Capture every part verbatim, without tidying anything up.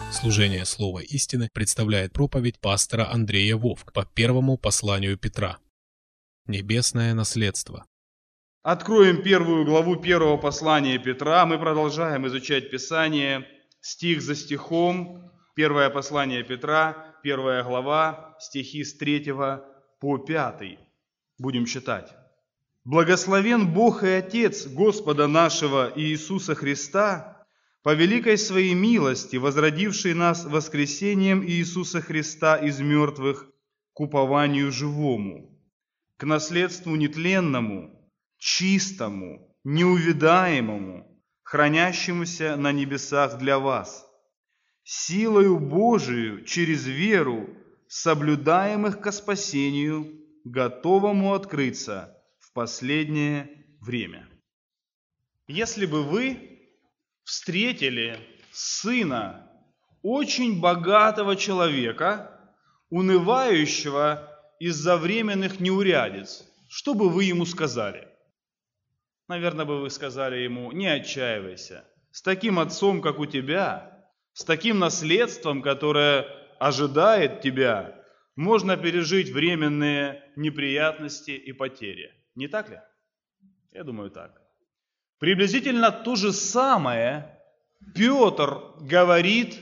Служение Слова истины представляет проповедь пастора Андрея Вовк по первому посланию Петра. Небесное наследство. Откроем первую главу первого послания Петра. Мы продолжаем изучать Писание стих за стихом. Первое послание Петра, первая глава, стихи с третьего по пятый. Будем читать. «Благословен Бог и Отец Господа нашего Иисуса Христа, по великой своей милости, возродивший нас воскресением Иисуса Христа из мертвых к упованию живому, к наследству нетленному, чистому, неувядаемому, хранящемуся на небесах для вас, силою Божию через веру, соблюдаемых ко спасению, готовому открыться в последнее время». Если бы вы встретили сына очень богатого человека, унывающего из-за временных неурядиц, что бы вы ему сказали? Наверное, бы вы сказали ему: не отчаивайся, с таким отцом, как у тебя, с таким наследством, которое ожидает тебя, можно пережить временные неприятности и потери. Не так ли? Я думаю, так. Приблизительно то же самое Петр говорит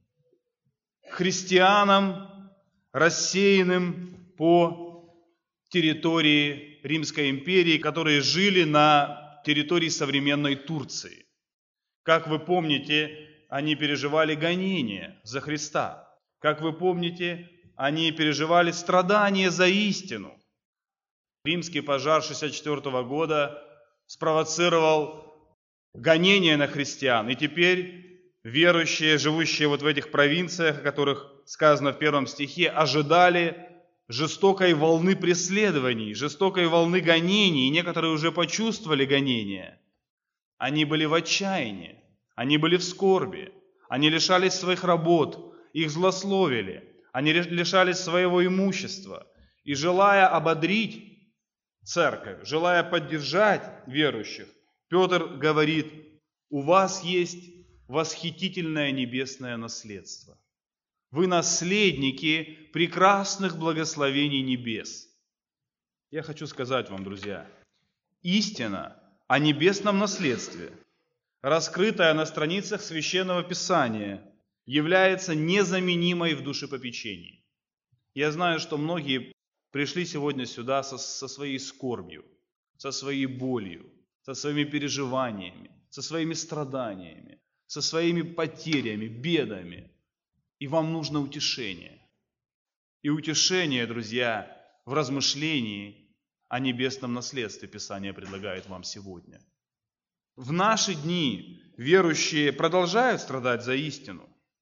христианам, рассеянным по территории Римской империи, которые жили на территории современной Турции. Как вы помните, они переживали гонения за Христа. Как вы помните, они переживали страдания за истину. Римский пожар шестьдесят четвёртого года спровоцировал гонения на христиан. И теперь верующие, живущие вот в этих провинциях, о которых сказано в первом стихе, ожидали жестокой волны преследований, жестокой волны гонений. И некоторые уже почувствовали гонения. Они были в отчаянии, они были в скорби, они лишались своих работ, их злословили, они лишались своего имущества. И желая ободрить церковь, желая поддержать верующих, Петр говорит: у вас есть восхитительное небесное наследство. Вы наследники прекрасных благословений небес. Я хочу сказать вам, друзья, истина о небесном наследстве, раскрытая на страницах Священного Писания, является незаменимой в душепопечении. Я знаю, что многие пришли сегодня сюда со, со своей скорбью, со своей болью, со своими переживаниями, со своими страданиями, со своими потерями, бедами. И вам нужно утешение. И утешение, друзья, в размышлении о небесном наследстве Писание предлагает вам сегодня. В наши дни верующие продолжают страдать за истину.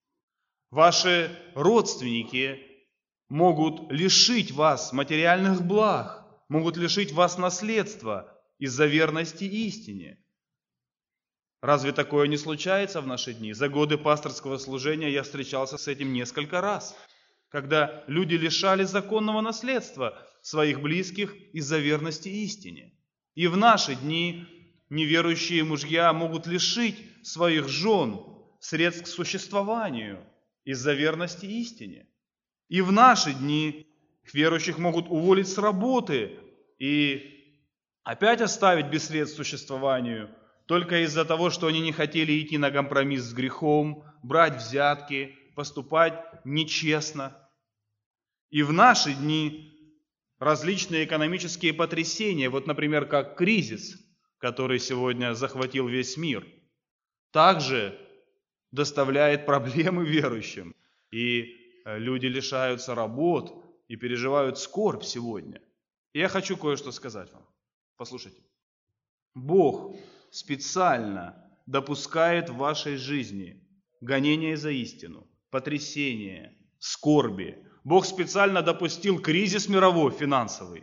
Ваши родственники могут лишить вас материальных благ, могут лишить вас наследства из-за верности истине. Разве такое не случается в наши дни? За годы пасторского служения я встречался с этим несколько раз, когда люди лишали законного наследства своих близких из-за верности истине. И в наши дни неверующие мужья могут лишить своих жен средств к существованию из-за верности истине. И в наши дни верующих могут уволить с работы и опять оставить без средств к существованию только из-за того, что они не хотели идти на компромисс с грехом, брать взятки, поступать нечестно. И в наши дни различные экономические потрясения, вот, например, как кризис, который сегодня захватил весь мир, также доставляет проблемы верующим. И люди лишаются работ и переживают скорбь сегодня. И я хочу кое-что сказать вам. Послушайте. Бог специально допускает в вашей жизни гонения за истину, потрясения, скорби. Бог специально допустил кризис мировой, финансовый.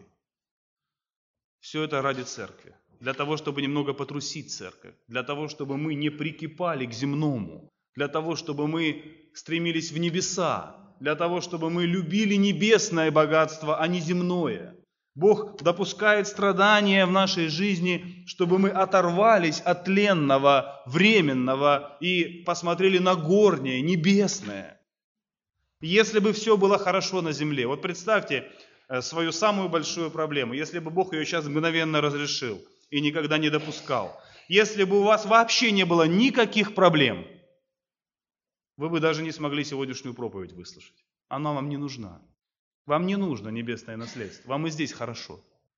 Все это ради церкви. Для того, чтобы немного потрусить церковь. Для того, чтобы мы не прикипали к земному. Для того, чтобы мы стремились в небеса. Для того, чтобы мы любили небесное богатство, а не земное. Бог допускает страдания в нашей жизни, чтобы мы оторвались от тленного, временного и посмотрели на горнее, небесное. Если бы все было хорошо на земле, вот представьте свою самую большую проблему, если бы Бог ее сейчас мгновенно разрешил и никогда не допускал, если бы у вас вообще не было никаких проблем, вы бы даже не смогли сегодняшнюю проповедь выслушать. Она вам не нужна. Вам не нужно небесное наследство, вам и здесь хорошо.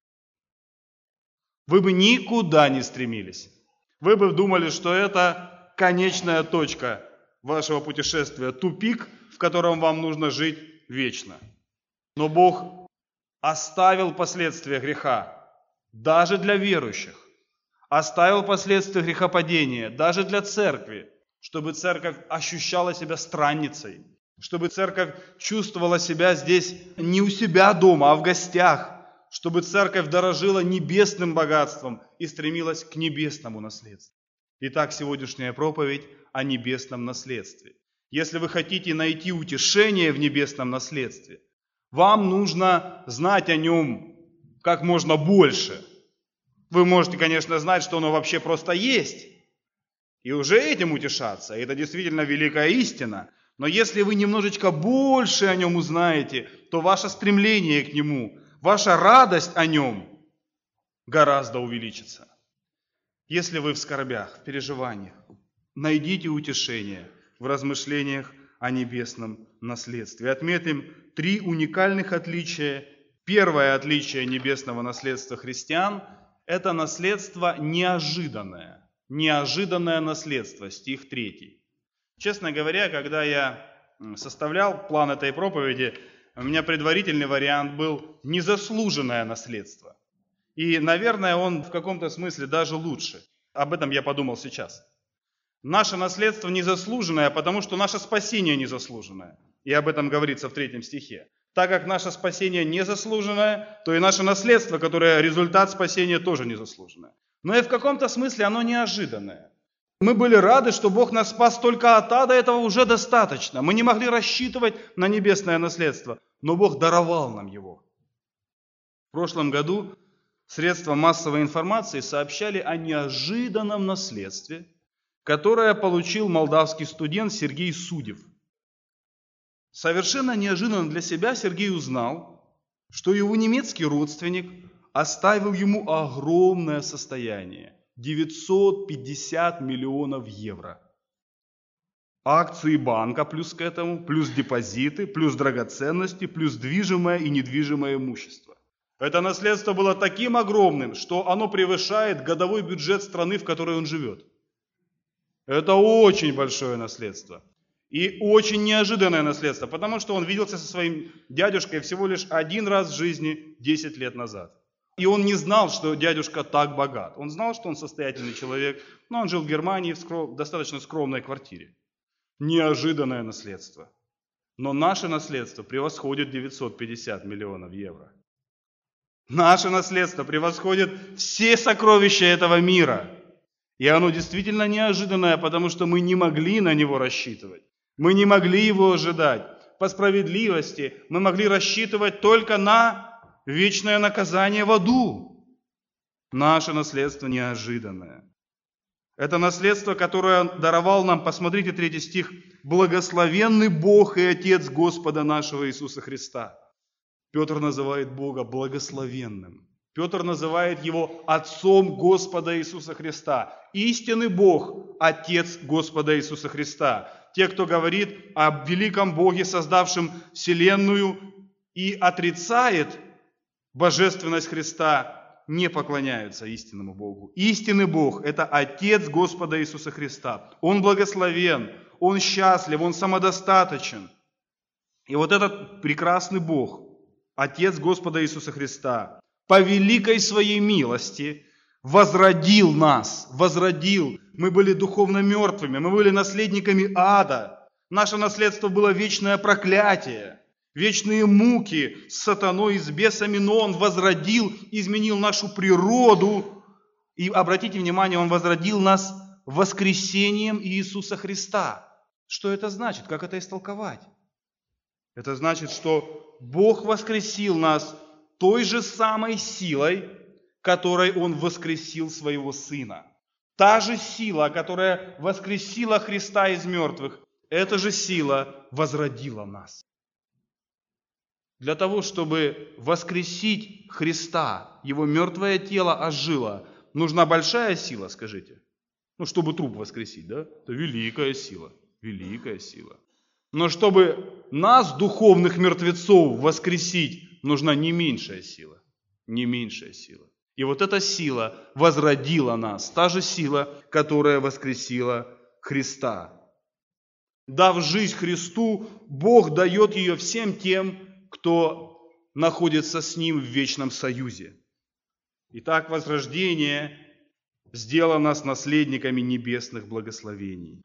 Вы бы никуда не стремились. Вы бы думали, что это конечная точка вашего путешествия, тупик, в котором вам нужно жить вечно. Но Бог оставил последствия греха даже для верующих, оставил последствия грехопадения даже для церкви, чтобы церковь ощущала себя странницей, чтобы церковь чувствовала себя здесь не у себя дома, а в гостях, чтобы церковь дорожила небесным богатством и стремилась к небесному наследству. Итак, сегодняшняя проповедь о небесном наследстве. Если вы хотите найти утешение в небесном наследстве, вам нужно знать о нем как можно больше. Вы можете, конечно, знать, что оно вообще просто есть, и уже этим утешаться. Это действительно великая истина. Но если вы немножечко больше о нем узнаете, то ваше стремление к нему, ваша радость о нем гораздо увеличится. Если вы в скорбях, в переживаниях, найдите утешение в размышлениях о небесном наследстве. Отметим три уникальных отличия. Первое отличие небесного наследства христиан – это наследство неожиданное. Неожиданное наследство, стих третий. Честно говоря, когда я составлял план этой проповеди, у меня предварительный вариант был незаслуженное наследство. И, наверное, он в каком-то смысле даже лучше. Об этом я подумал сейчас. Наше наследство незаслуженное, потому что наше спасение незаслуженное. И об этом говорится в третьем стихе. Так как наше спасение незаслуженное, то и наше наследство, которое результат спасения, тоже незаслуженное. Но и в каком-то смысле оно неожиданное. Мы были рады, что Бог нас спас только от ада, этого уже достаточно. Мы не могли рассчитывать на небесное наследство, но Бог даровал нам его. В прошлом году средства массовой информации сообщали о неожиданном наследстве, которое получил молдавский студент Сергей Судев. Совершенно неожиданно для себя Сергей узнал, что его немецкий родственник оставил ему огромное состояние. девятьсот пятьдесят миллионов евро. Акции банка плюс к этому, плюс депозиты, плюс драгоценности, плюс движимое и недвижимое имущество. Это наследство было таким огромным, что оно превышает годовой бюджет страны, в которой он живет. Это очень большое наследство. И очень неожиданное наследство, потому что он виделся со своим дядюшкой всего лишь один раз в жизни десять лет назад. И он не знал, что дядюшка так богат. Он знал, что он состоятельный человек, но он жил в Германии в скром... достаточно скромной квартире. Неожиданное наследство. Но наше наследство превосходит девятьсот пятьдесят миллионов евро. Наше наследство превосходит все сокровища этого мира. И оно действительно неожиданное, потому что мы не могли на него рассчитывать. Мы не могли его ожидать. По справедливости мы могли рассчитывать только на вечное наказание в аду. Наше наследство неожиданное. Это наследство, которое даровал нам, посмотрите третий стих, «Благословенный Бог и Отец Господа нашего Иисуса Христа». Петр называет Бога благословенным. Петр называет Его Отцом Господа Иисуса Христа. Истинный Бог, Отец Господа Иисуса Христа. Те, кто говорит о великом Боге, создавшем вселенную, и отрицает божественность Христа, не поклоняются истинному Богу. Истинный Бог – это Отец Господа Иисуса Христа. Он благословен, Он счастлив, Он самодостаточен. И вот этот прекрасный Бог, Отец Господа Иисуса Христа, по великой своей милости возродил нас, возродил. Мы были духовно мертвыми, мы были наследниками ада. Наше наследство было вечное проклятие, вечные муки с сатаной и с бесами, но Он возродил, изменил нашу природу. И обратите внимание, Он возродил нас воскресением Иисуса Христа. Что это значит? Как это истолковать? Это значит, что Бог воскресил нас той же самой силой, которой Он воскресил Своего Сына. Та же сила, которая воскресила Христа из мертвых, эта же сила возродила нас. Для того, чтобы воскресить Христа, Его мертвое тело ожило, нужна большая сила, скажите. Ну, чтобы труп воскресить, да? Это великая сила, великая сила. Но чтобы нас, духовных мертвецов, воскресить, нужна не меньшая сила, не меньшая сила. И вот эта сила возродила нас, та же сила, которая воскресила Христа. Дав жизнь Христу, Бог дает ее всем тем, кто находится с Ним в вечном союзе. Итак, возрождение сделало нас наследниками небесных благословений.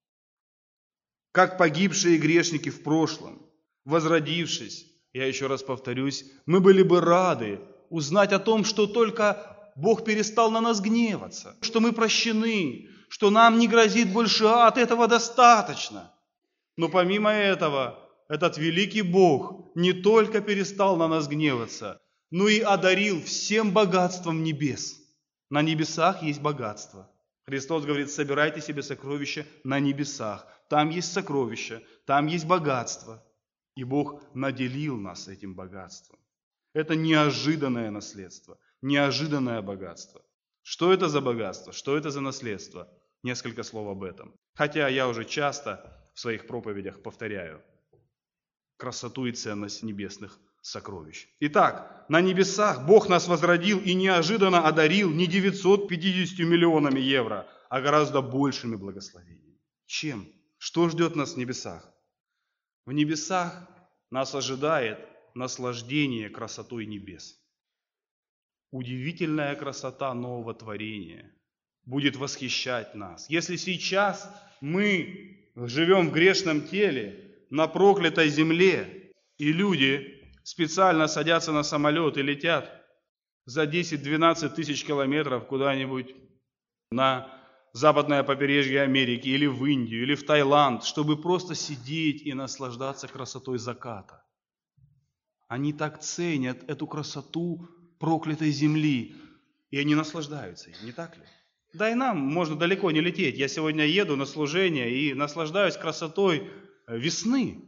Как погибшие грешники в прошлом, возродившись, я еще раз повторюсь, мы были бы рады узнать о том, что только Бог перестал на нас гневаться, что мы прощены, что нам не грозит больше ад, этого достаточно. Но помимо этого, этот великий Бог не только перестал на нас гневаться, но и одарил всем богатством небес. На небесах есть богатство. Христос говорит, собирайте себе сокровища на небесах. Там есть сокровища, там есть богатство. И Бог наделил нас этим богатством. Это неожиданное наследство, неожиданное богатство. Что это за богатство? Что это за наследство? Несколько слов об этом. Хотя я уже часто в своих проповедях повторяю красоту и ценность небесных сокровищ. Итак, на небесах Бог нас возродил и неожиданно одарил не девятьсот пятьюдесятью миллионами евро, а гораздо большими благословениями. Чем? Что ждет нас в небесах? В небесах нас ожидает наслаждение красотой небес. Удивительная красота нового творения будет восхищать нас. Если сейчас мы живем в грешном теле, на проклятой земле, и люди специально садятся на самолет и летят за десять-двенадцать тысяч километров куда-нибудь на западное побережье Америки, или в Индию, или в Таиланд, чтобы просто сидеть и наслаждаться красотой заката. Они так ценят эту красоту проклятой земли, и они наслаждаются ей, не так ли? Да и нам можно далеко не лететь. Я сегодня еду на служение и наслаждаюсь красотой весны.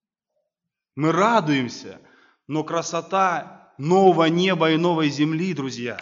Мы радуемся, но красота нового неба и новой земли, друзья,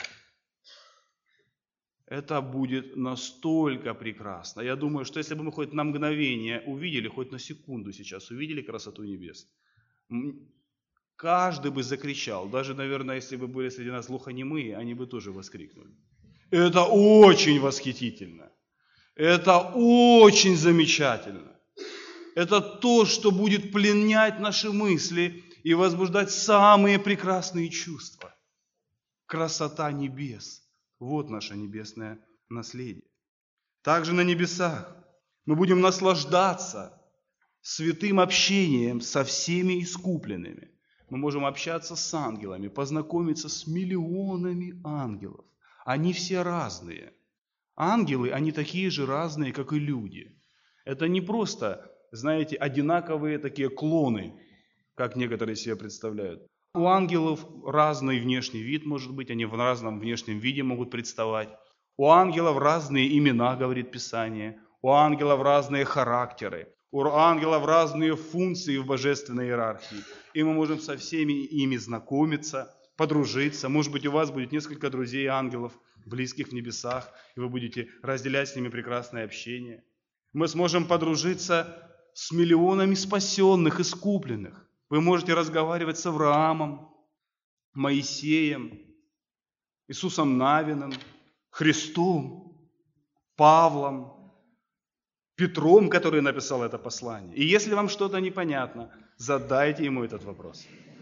это будет настолько прекрасно. Я думаю, что если бы мы хоть на мгновение увидели, хоть на секунду сейчас увидели красоту небес, каждый бы закричал. Даже, наверное, если бы были среди нас глухонемые, они бы тоже воскликнули. Это очень восхитительно. Это очень замечательно. Это то, что будет пленять наши мысли и возбуждать самые прекрасные чувства. Красота небес. Вот наше небесное наследие. Также на небесах мы будем наслаждаться святым общением со всеми искупленными. Мы можем общаться с ангелами, познакомиться с миллионами ангелов. Они все разные. Ангелы, они такие же разные, как и люди. Это не просто, знаете, одинаковые такие клоны, как некоторые себе представляют. У ангелов разный внешний вид может быть, они в разном внешнем виде могут представать. У ангелов разные имена, говорит Писание. У ангелов разные характеры. У ангелов разные функции в божественной иерархии. И мы можем со всеми ими знакомиться, подружиться. Может быть, у вас будет несколько друзей ангелов, близких в небесах, и вы будете разделять с ними прекрасное общение. Мы сможем подружиться с миллионами спасенных, искупленных. Вы можете разговаривать с Авраамом, Моисеем, Иисусом Навиным, Христом, Павлом, Петром, который написал это послание. И если вам что-то непонятно, задайте ему этот вопрос.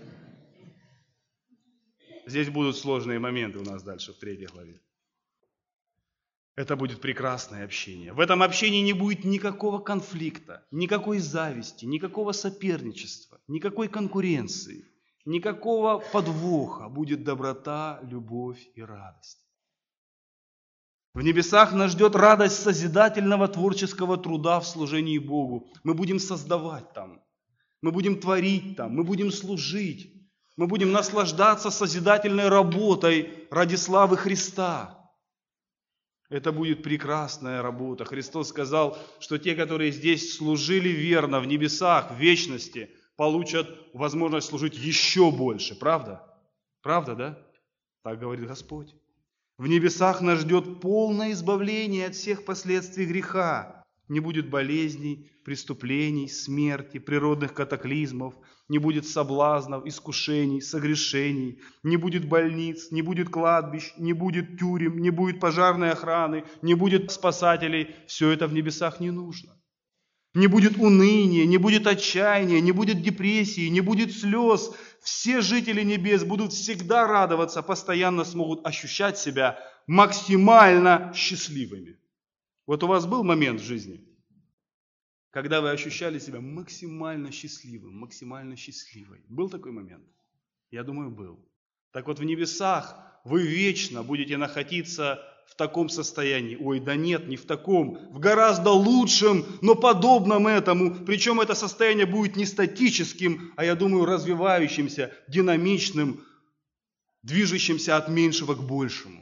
Здесь будут сложные моменты у нас дальше в третьей главе. Это будет прекрасное общение. В этом общении не будет никакого конфликта, никакой зависти, никакого соперничества, никакой конкуренции, никакого подвоха. Будет доброта, любовь и радость. В небесах нас ждет радость созидательного творческого труда в служении Богу. Мы будем создавать там, мы будем творить там, мы будем служить. Мы будем наслаждаться созидательной работой ради славы Христа. Это будет прекрасная работа. Христос сказал, что те, которые здесь служили верно в небесах, в вечности, получат возможность служить еще больше. Правда? Правда, да? Так говорит Господь. В небесах нас ждет полное избавление от всех последствий греха. Не будет болезней, преступлений, смерти, природных катаклизмов, не будет соблазнов, искушений, согрешений, не будет больниц, не будет кладбищ, не будет тюрем, не будет пожарной охраны, не будет спасателей. Все это в небесах не нужно. Не будет уныния, не будет отчаяния, не будет депрессии, не будет слез. Все жители небес будут всегда радоваться, постоянно смогут ощущать себя максимально счастливыми. Вот у вас был момент в жизни, когда вы ощущали себя максимально счастливым, максимально счастливой? Был такой момент? Я думаю, был. Так вот, в небесах вы вечно будете находиться в таком состоянии. Ой, да нет, не в таком, в гораздо лучшем, но подобном этому. Причем это состояние будет не статическим, а, я думаю, развивающимся, динамичным, движущимся от меньшего к большему.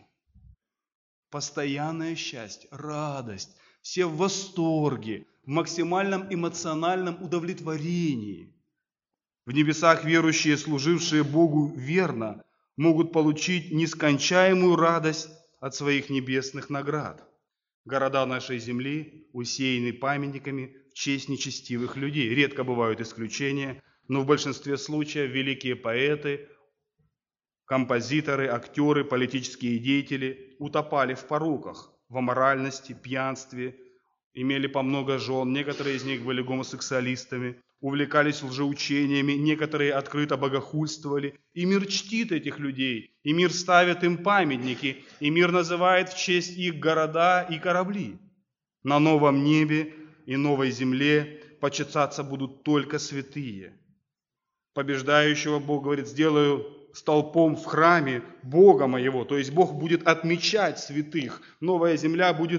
Постоянное счастье, радость, все в восторге, в максимальном эмоциональном удовлетворении. В небесах верующие, служившие Богу верно, могут получить нескончаемую радость от своих небесных наград. Города нашей земли усеяны памятниками в честь нечестивых людей. Редко бывают исключения, но в большинстве случаев великие поэты, композиторы, актеры, политические деятели утопали в пороках, в аморальности, пьянстве, имели по много жен, некоторые из них были гомосексуалистами, увлекались лжеучениями, некоторые открыто богохульствовали. И мир чтит этих людей, и мир ставит им памятники, и мир называет в честь их города и корабли. На новом небе и новой земле почитаться будут только святые. Побеждающего Бог говорит: сделаю столпом в храме Бога моего. То есть Бог будет отмечать святых. Новая земля будет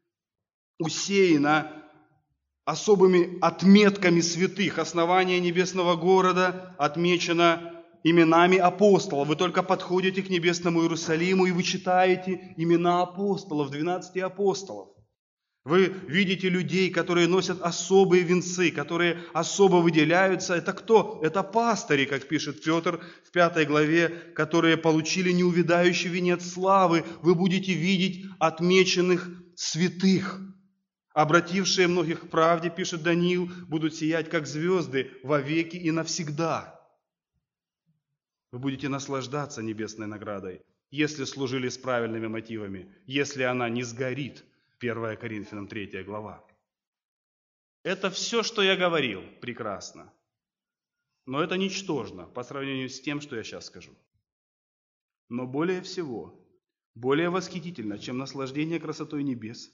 усеяна особыми отметками святых. Основание небесного города отмечено именами апостолов. Вы только подходите к небесному Иерусалиму, и вы читаете имена апостолов, двенадцати апостолов. Вы видите людей, которые носят особые венцы, которые особо выделяются. Это кто? Это пастыри, как пишет Петр в пятой главе, которые получили неувядающий венец славы. Вы будете видеть отмеченных святых. Обратившие многих к правде, пишет Даниил, будут сиять, как звезды, вовеки и навсегда. Вы будете наслаждаться небесной наградой, если служили с правильными мотивами, если она не сгорит. первое Коринфянам третья глава. Это все, что я говорил, прекрасно. Но это ничтожно по сравнению с тем, что я сейчас скажу. Но более всего, более восхитительно, чем наслаждение красотой небес,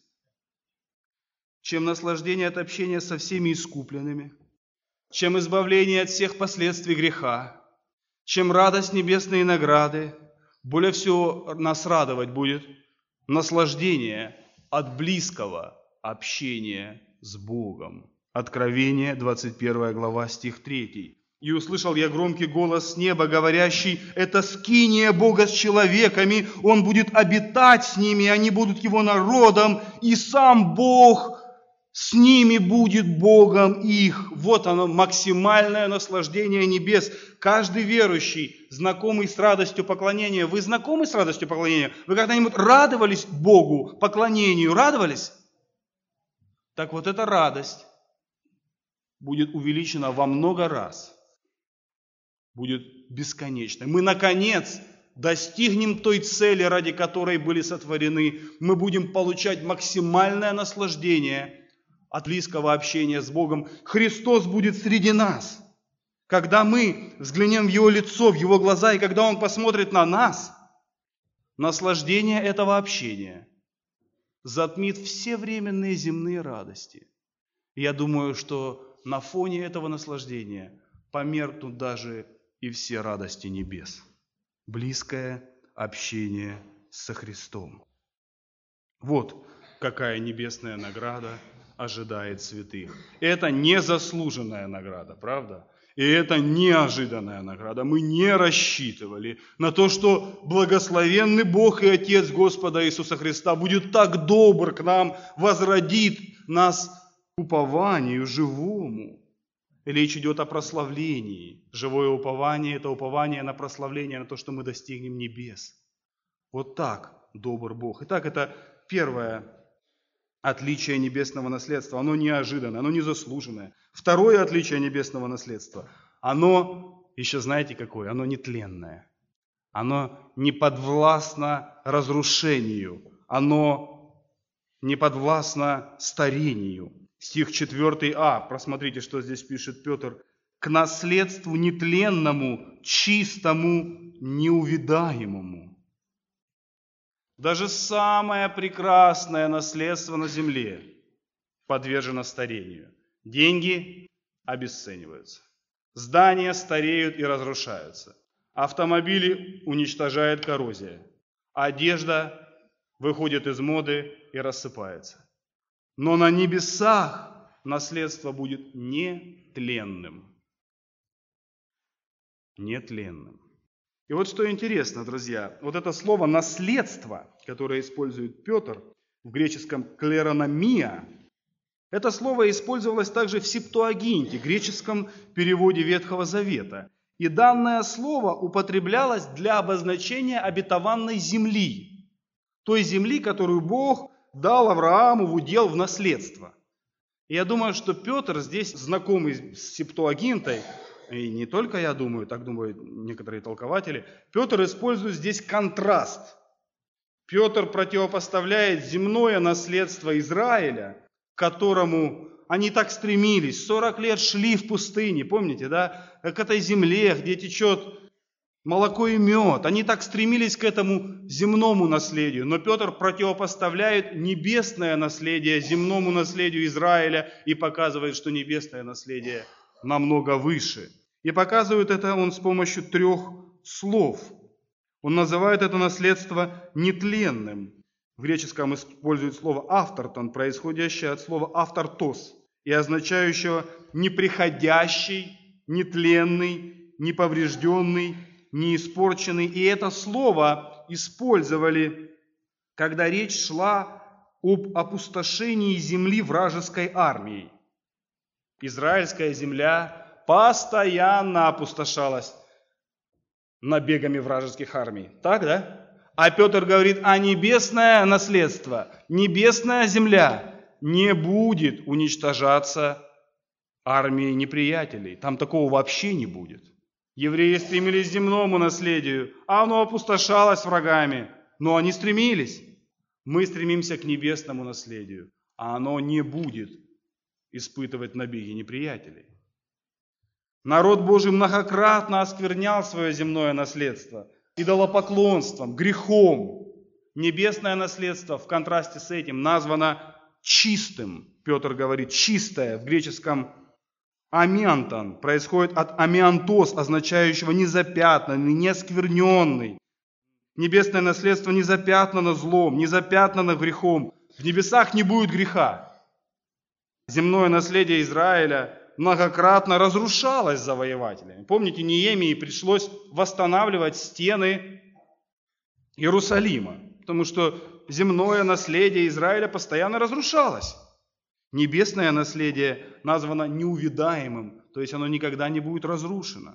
чем наслаждение от общения со всеми искупленными, чем избавление от всех последствий греха, чем радость небесной награды, более всего нас радовать будет наслаждение от близкого общения с Богом. Откровение, двадцать первая глава, стих третий. «И услышал я громкий голос с неба, говорящий: это скиния Бога с человеками, Он будет обитать с ними, они будут Его народом, и сам Бог с ними будет Богом их». Вот оно, максимальное наслаждение небес. Каждый верующий, знакомый с радостью поклонения. Вы знакомы с радостью поклонения? Вы когда-нибудь радовались Богу, поклонению? Радовались? Так вот эта радость будет увеличена во много раз. Будет бесконечной. Мы, наконец, достигнем той цели, ради которой были сотворены. Мы будем получать максимальное наслаждение от близкого общения с Богом. Христос будет среди нас. Когда мы взглянем в Его лицо, в Его глаза, и когда Он посмотрит на нас, наслаждение этого общения затмит все временные земные радости. И я думаю, что на фоне этого наслаждения померкнут даже и все радости небес. Близкое общение со Христом. Вот какая небесная награда ожидает святых. Это незаслуженная награда, правда? И это неожиданная награда. Мы не рассчитывали на то, что благословенный Бог и Отец Господа Иисуса Христа будет так добр к нам, возродит нас к упованию живому. Речь идет о прославлении. Живое упование – это упование на прославление, на то, что мы достигнем небес. Вот так добр Бог. Итак, это первое отличие небесного наследства. Оно неожиданное, оно незаслуженное. Второе отличие небесного наследства. Оно, еще знаете какое? Оно нетленное. Оно не подвластно разрушению. Оно не подвластно старению. Стих четыре а, просмотрите, что здесь пишет Петр. К наследству нетленному, чистому, неувидаемому. Даже самое прекрасное наследство на земле подвержено старению. Деньги обесцениваются. Здания стареют и разрушаются. Автомобили уничтожает коррозия. Одежда выходит из моды и рассыпается. Но на небесах наследство будет нетленным. Нетленным. И вот что интересно, друзья, вот это слово «наследство», которое использует Петр в греческом «клерономия», это слово использовалось также в Септуагинте, греческом переводе Ветхого Завета. И данное слово употреблялось для обозначения обетованной земли, той земли, которую Бог дал Аврааму в удел в наследство. И я думаю, что Петр здесь, знакомый с Септуагинтой, и не только я думаю, так думают некоторые толкователи, Петр использует здесь контраст. Петр противопоставляет земное наследство Израиля, к которому они так стремились, сорок лет шли в пустыне, помните, да, к этой земле, где течет молоко и мед. Они так стремились к этому земному наследию, но Петр противопоставляет небесное наследие земному наследию Израиля и показывает, что небесное наследие намного выше. И показывает это он с помощью трех слов. Он называет это наследство нетленным. В греческом использует слово «автортон», происходящее от слова «автортос» и означающего неприходящий, нетленный, неповрежденный, неиспорченный. И это слово использовали, когда речь шла об опустошении земли вражеской армией. Израильская земля постоянно опустошалась набегами вражеских армий. Так, да? А Петр говорит, а небесное наследство, небесная земля не будет уничтожаться армией неприятелей. Там такого вообще не будет. Евреи стремились к земному наследию, а оно опустошалось врагами. Но они стремились. Мы стремимся к небесному наследию, а оно не будет испытывать набеги неприятелей. Народ Божий многократно осквернял свое земное наследство идолопоклонством, грехом. Небесное наследство в контрасте с этим названо чистым. Петр говорит, чистое в греческом амиантон происходит от амиантос, означающего незапятнанный, неоскверненный. Небесное наследство не запятнано злом, не запятнано грехом. В небесах не будет греха. Земное наследие Израиля многократно разрушалось завоевателями. Помните, Неемии пришлось восстанавливать стены Иерусалима, потому что земное наследие Израиля постоянно разрушалось. Небесное наследие названо неувидаемым, то есть оно никогда не будет разрушено.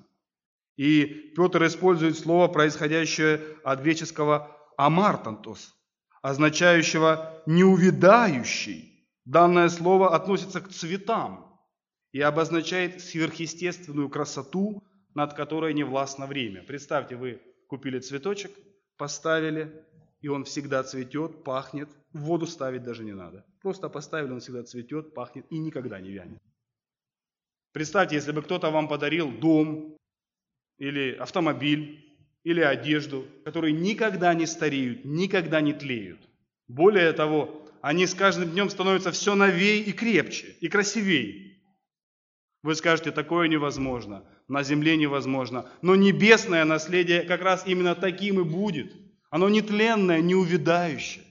И Петр использует слово, происходящее от греческого «амартантос», означающего «неувидающий». Данное слово относится к цветам и обозначает сверхъестественную красоту, над которой не властно время. Представьте, вы купили цветочек, поставили, и он всегда цветет, пахнет, в воду ставить даже не надо. Просто поставили, он всегда цветет, пахнет и никогда не вянет. Представьте, если бы кто-то вам подарил дом, или автомобиль, или одежду, которые никогда не стареют, никогда не тлеют. Более того, они с каждым днем становятся все новее и крепче, и красивее. Вы скажете, такое невозможно, на земле невозможно. Но небесное наследие как раз именно таким и будет. Оно нетленное, неувядающее.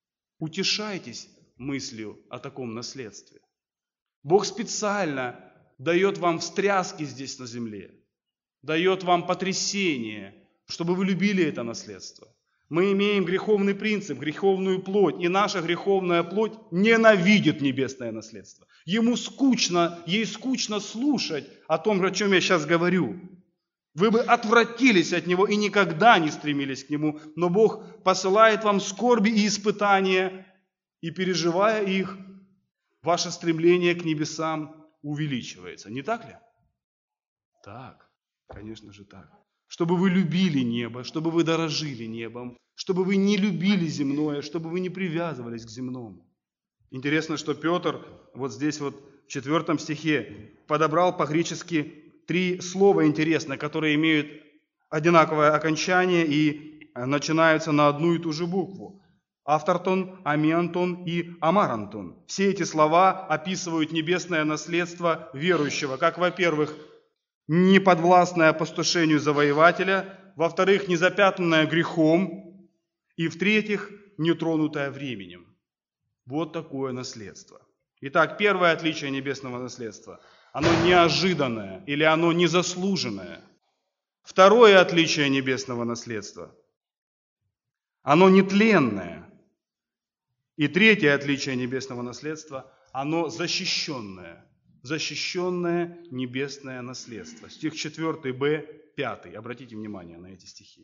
Утешайтесь мыслью о таком наследстве. Бог специально дает вам встряски здесь на земле, дает вам потрясение, чтобы вы любили это наследство. Мы имеем греховный принцип, греховную плоть, и наша греховная плоть ненавидит небесное наследство. Ему скучно, ей скучно слушать о том, о чем я сейчас говорю. Вы бы отвратились от него и никогда не стремились к нему, но Бог посылает вам скорби и испытания, и переживая их, ваше стремление к небесам увеличивается. Не так ли? Так, конечно же так. Чтобы вы любили небо, чтобы вы дорожили небом, чтобы вы не любили земное, чтобы вы не привязывались к земному. Интересно, что Петр вот здесь вот в четвертом стихе подобрал по-гречески три слова интересные, которые имеют одинаковое окончание и начинаются на одну и ту же букву. Автортон, амиантон и амарантон. Все эти слова описывают небесное наследство верующего, как, во-первых, неподвластное опустошению завоевателя, во-вторых, незапятнанное грехом, и в-третьих, нетронутое временем. Вот такое наследство. Итак, первое отличие небесного наследства – оно неожиданное или оно незаслуженное. Второе отличие небесного наследства – оно нетленное. И третье отличие небесного наследства – оно защищенное. Защищенное небесное наследство. Стих четыре бэ, пять. Обратите внимание на эти стихи.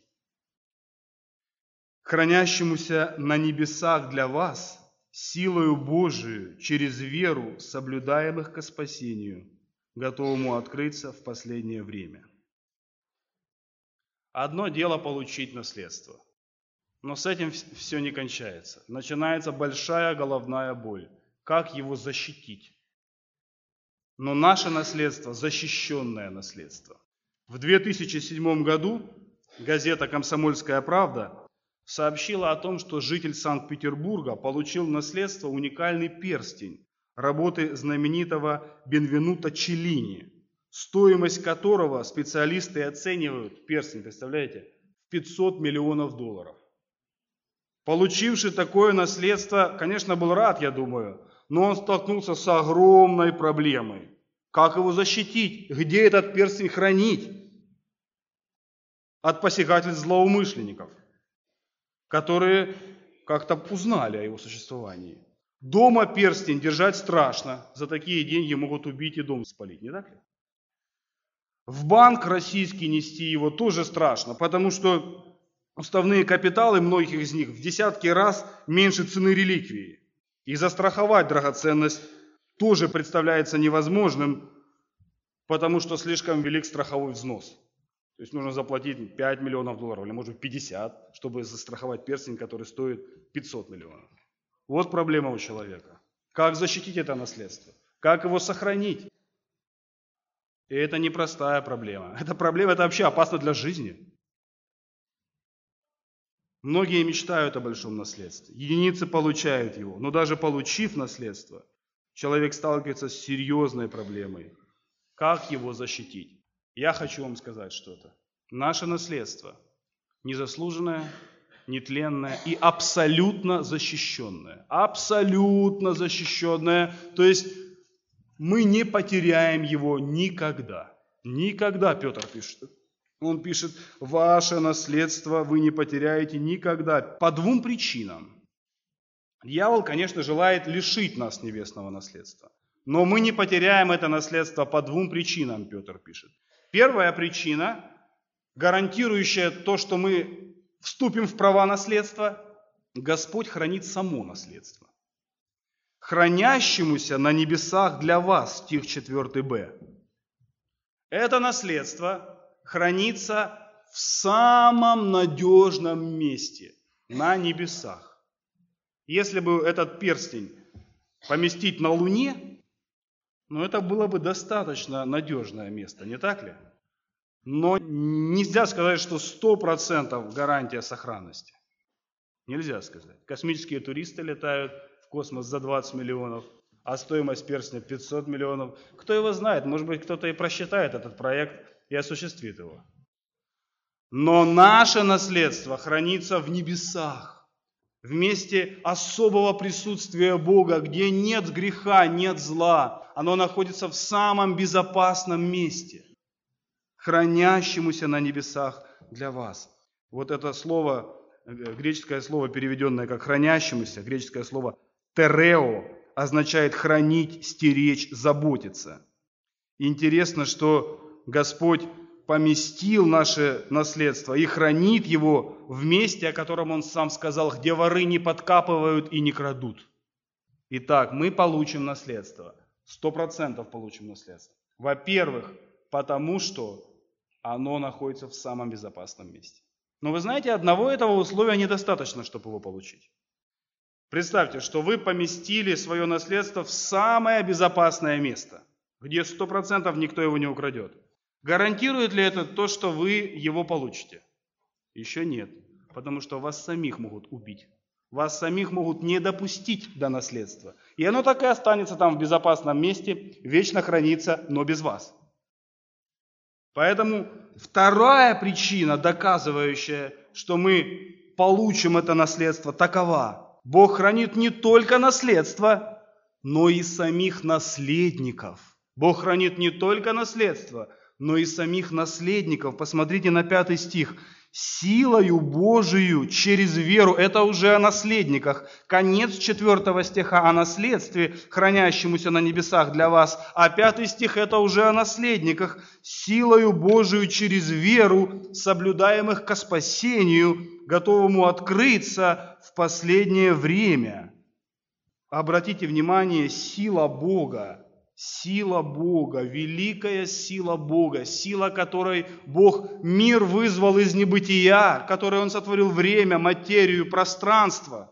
«Хранящемуся на небесах для вас, силою Божию, через веру, соблюдаемых ко спасению, готовому открыться в последнее время». Одно дело получить наследство, но с этим все не кончается. Начинается большая головная боль. Как его защитить? Но наше наследство – защищенное наследство. В две тысячи седьмом году газета «Комсомольская правда» сообщила о том, что житель Санкт-Петербурга получил в наследство уникальный перстень работы знаменитого Бенвенуто Челлини, стоимость которого специалисты оценивают, перстень, представляете, в пятьсот миллионов долларов. Получивший такое наследство, конечно, был рад, я думаю, но он столкнулся с огромной проблемой. Как его защитить? Где этот перстень хранить? От посягательств злоумышленников, которые как-то узнали о его существовании. Дома перстень держать страшно. За такие деньги могут убить и дом спалить, не так ли? В банк российский нести его тоже страшно, потому что уставные капиталы многих из них в десятки раз меньше цены реликвии. И застраховать драгоценность тоже представляется невозможным, потому что слишком велик страховой взнос. То есть нужно заплатить пять миллионов долларов, или может быть пятьдесят, чтобы застраховать перстень, который стоит пятьсот миллионов. Вот проблема у человека. Как защитить это наследство? Как его сохранить? И это непростая проблема. Эта проблема, это вообще опасно для жизни. Многие мечтают о большом наследстве. Единицы получают его. Но даже получив наследство, человек сталкивается с серьезной проблемой. Как его защитить? Я хочу вам сказать что-то. Наше наследство незаслуженное, нетленное и абсолютно защищенное. Абсолютно защищенное. То есть мы не потеряем его никогда. Никогда, Петр пишет. Он пишет, ваше наследство вы не потеряете никогда. По двум причинам. Дьявол, конечно, желает лишить нас небесного наследства. Но мы не потеряем это наследство по двум причинам, Петр пишет. Первая причина, гарантирующая то, что мы вступим в права наследства, Господь хранит само наследство. Хранящемуся на небесах для вас, стих четыре бэ. Это наследство хранится в самом надежном месте, на небесах. Если бы этот перстень поместить на Луне, ну это было бы достаточно надежное место, не так ли? Но нельзя сказать, что сто процентов гарантия сохранности. Нельзя сказать. Космические туристы летают в космос за двадцать миллионов, а стоимость перстня пятьсот миллионов. Кто его знает, может быть, кто-то и просчитает этот проект и осуществит его. Но наше наследство хранится в небесах, в месте особого присутствия Бога, где нет греха, нет зла. Оно находится в самом безопасном месте, хранящемуся на небесах для вас. Вот это слово, греческое слово, переведенное как «хранящемуся», греческое слово «терео», означает хранить, стеречь, заботиться. Интересно, что Господь поместил наше наследство и хранит его в месте, о котором Он сам сказал, где воры не подкапывают и не крадут. Итак, мы получим наследство. Сто процентов получим наследство. Во-первых, потому что оно находится в самом безопасном месте. Но вы знаете, одного этого условия недостаточно, чтобы его получить. Представьте, что вы поместили свое наследство в самое безопасное место, где сто процентов никто его не украдет. Гарантирует ли это то, что вы его получите? Еще нет, потому что вас самих могут убить. Вас самих могут не допустить до наследства. И оно так и останется там в безопасном месте, вечно хранится, но без вас. Поэтому вторая причина, доказывающая, что мы получим это наследство, такова. Бог хранит не только наследство, но и самих наследников. Бог хранит не только наследство, но и самих наследников. Посмотрите на пятый стих. «Силою Божию через веру». Это уже о наследниках. Конец четвертого стиха о наследстве, хранящемуся на небесах для вас. А пятый стих это уже о наследниках. «Силою Божию через веру, соблюдаемых ко спасению, готовому открыться в последнее время». Обратите внимание, сила Бога. Сила Бога, великая сила Бога, сила, которой Бог мир вызвал из небытия, которой Он сотворил время, материю, пространство.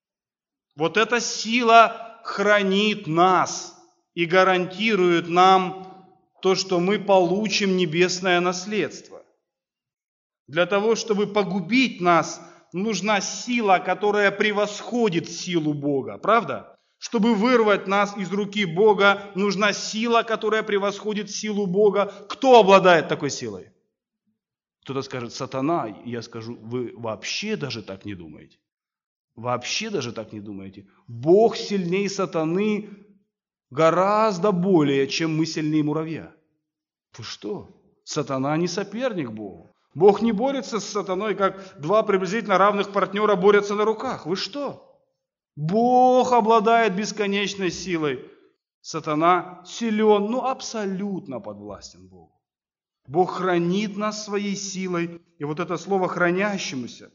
Вот эта сила хранит нас и гарантирует нам то, что мы получим небесное наследство. Для того, чтобы погубить нас, нужна сила, которая превосходит силу Бога, правда? Чтобы вырвать нас из руки Бога, нужна сила, которая превосходит силу Бога. Кто обладает такой силой? Кто-то скажет, сатана. Я скажу, вы вообще даже так не думаете. Вообще даже так не думаете. Бог сильнее сатаны гораздо более, чем мы сильнее муравья. Вы что? Сатана не соперник Богу. Бог не борется с сатаной, как два приблизительно равных партнера борются на руках. Вы что? Бог обладает бесконечной силой. Сатана силен, но абсолютно подвластен Богу. Бог хранит нас своей силой. И вот это слово «хранящемуся»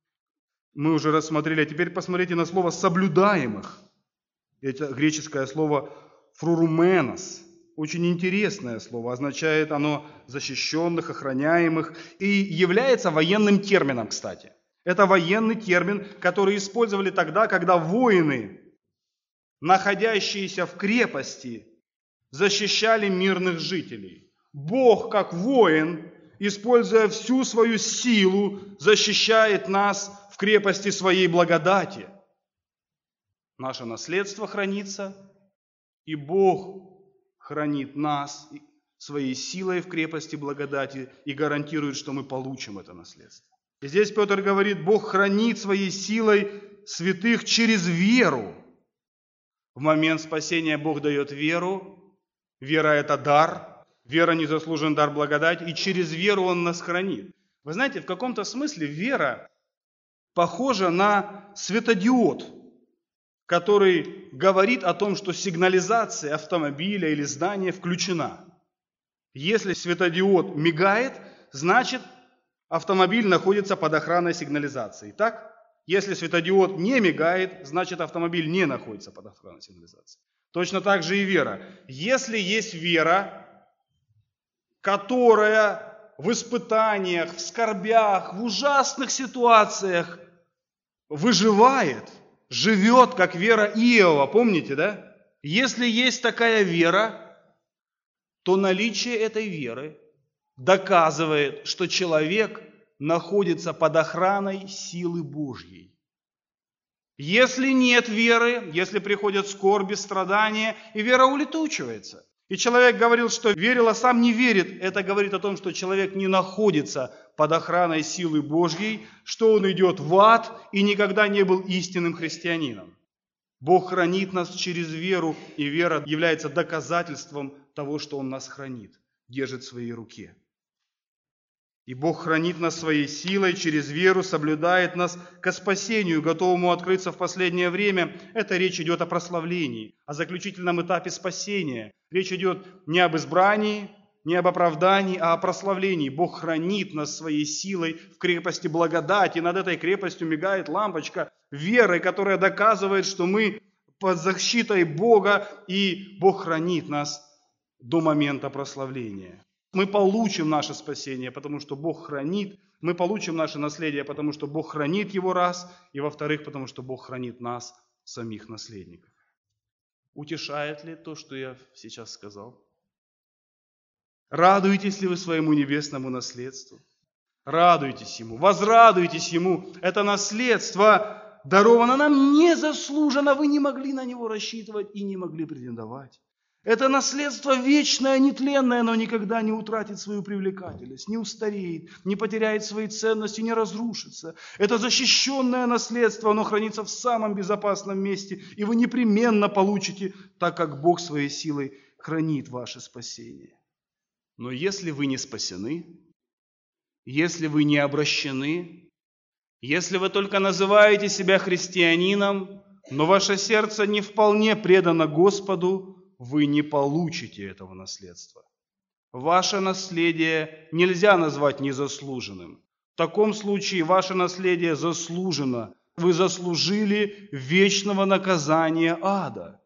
мы уже рассмотрели. А теперь посмотрите на слово «соблюдаемых». Это греческое слово «фруруменос». Очень интересное слово. Означает оно «защищенных», «охраняемых». И является военным термином, кстати. Это военный термин, который использовали тогда, когда воины, находящиеся в крепости, защищали мирных жителей. Бог, как воин, используя всю свою силу, защищает нас в крепости своей благодати. Наше наследство хранится, и Бог хранит нас своей силой в крепости благодати и гарантирует, что мы получим это наследство. И здесь Петр говорит, Бог хранит своей силой святых через веру. В момент спасения Бог дает веру. Вера – это дар. Вера – незаслуженный дар благодати. И через веру Он нас хранит. Вы знаете, в каком-то смысле вера похожа на светодиод, который говорит о том, что сигнализация автомобиля или здания включена. Если светодиод мигает, значит, автомобиль находится под охраной сигнализации. Так? Если светодиод не мигает, значит автомобиль не находится под охраной сигнализации. Точно так же и вера. Если есть вера, которая в испытаниях, в скорбях, в ужасных ситуациях выживает, живет, как вера Иова, помните, да? Если есть такая вера, то наличие этой веры доказывает, что человек находится под охраной силы Божьей. Если нет веры, если приходят скорби, страдания, и вера улетучивается. И человек говорил, что верил, а сам не верит. Это говорит о том, что человек не находится под охраной силы Божьей, что он идет в ад и никогда не был истинным христианином. Бог хранит нас через веру, и вера является доказательством того, что Он нас хранит, держит в своей руке. И Бог хранит нас своей силой, через веру соблюдает нас ко спасению, готовому открыться в последнее время. Это речь идет о прославлении, о заключительном этапе спасения. Речь идет не об избрании, не об оправдании, а о прославлении. Бог хранит нас своей силой в крепости благодати. И над этой крепостью мигает лампочка веры, которая доказывает, что мы под защитой Бога, и Бог хранит нас до момента прославления. Мы получим наше спасение, потому что Бог хранит. Мы получим наше наследие, потому что Бог хранит его раз. И во-вторых, потому что Бог хранит нас, самих наследников. Утешает ли то, что я сейчас сказал? Радуетесь ли вы своему небесному наследству? Радуйтесь ему, возрадуйтесь ему. Это наследство даровано нам незаслуженно. Вы не могли на него рассчитывать и не могли претендовать. Это наследство вечное, нетленное, но никогда не утратит свою привлекательность, не устареет, не потеряет свои ценности, не разрушится. Это защищенное наследство, оно хранится в самом безопасном месте, и вы непременно получите, так как Бог своей силой хранит ваше спасение. Но если вы не спасены, если вы не обращены, если вы только называете себя христианином, но ваше сердце не вполне предано Господу, вы не получите этого наследства. Ваше наследие нельзя назвать незаслуженным. В таком случае ваше наследие заслужено. Вы заслужили вечного наказания ада.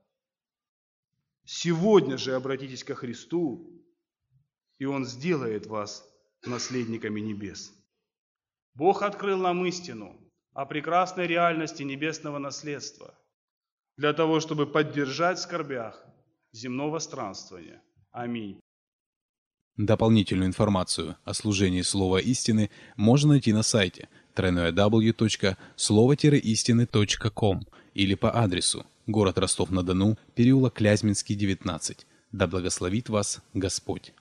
Сегодня же обратитесь ко Христу, и Он сделает вас наследниками небес. Бог открыл нам истину о прекрасной реальности небесного наследства для того, чтобы поддержать в скорбях земного странствования. Аминь. Дополнительную информацию о служении Слова Истины можно найти на сайте дабл ю дабл ю дабл ю точка слово истины точка ком или по адресу город Ростов-на-Дону, переулок Клязьминский, девятнадцать. Да благословит вас Господь.